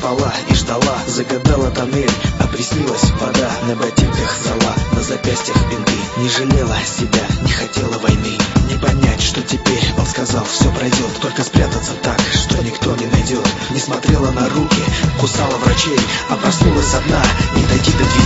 спала и ждала. Загадала тоннель, а приснилась вода. На ботинках зола, на запястьях бинты. Не жалела себя, не хотела войны. Не понять, что теперь, он сказал, все пройдет. Только спрятаться так, что никто не найдет. Не смотрела на руки, кусала врачей, а проснулась одна, не дойти до двери.